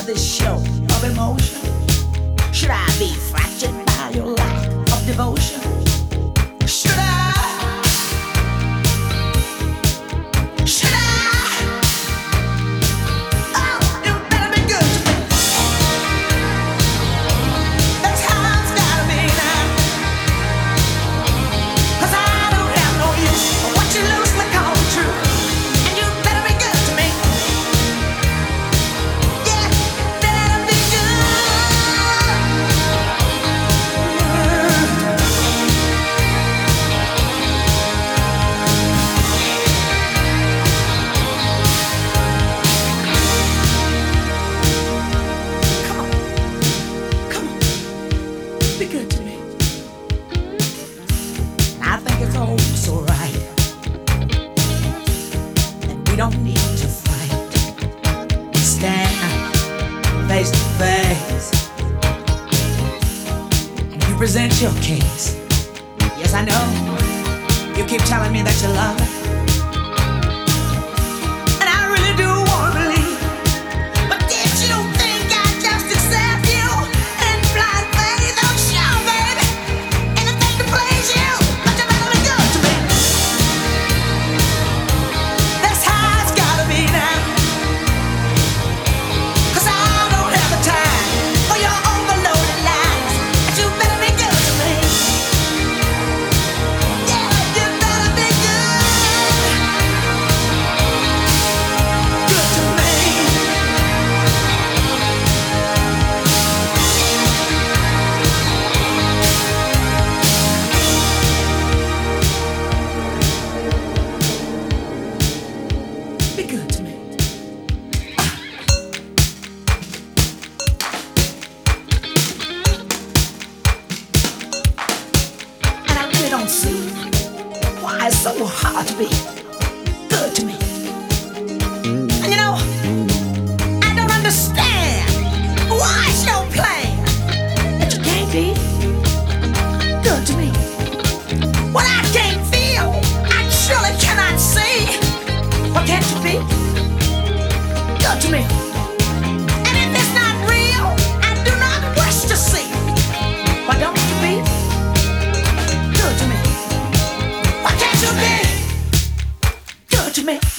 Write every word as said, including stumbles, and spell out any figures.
this show of emotion? Should I be fractured by your lack of devotion? Should I? Should I? Oh, you better be good to me. That's how it's gotta be now. 'Cause I don't have no use for what you loosely call the truth. And you better be good to me. Yeah, better be good. Come on, come on, be good to me. I think it's all so right, and we don't need to fight. Stand face to face, and you present your case. Yes, I know you keep telling me that you love me, and I really do wanna believe. But did you think I'd just accept you and blind faith? Oh, sure, baby, anything to please you. But you better be good to me. That's how it's gotta be now. 'Cause I don't have the time for your overloaded lies. But you better be good to me. Yeah, you better be good. Good to me. Be good to me. And I really don't see why it's so hard to be good to me. And you know, I don't understand why it's your plan that you can't be good to me. What I can't feel, I surely cannot see. Why can't you be good to me? And if it's not real, I do not wish to see. Why don't you be good to me? Why can't you be good to me?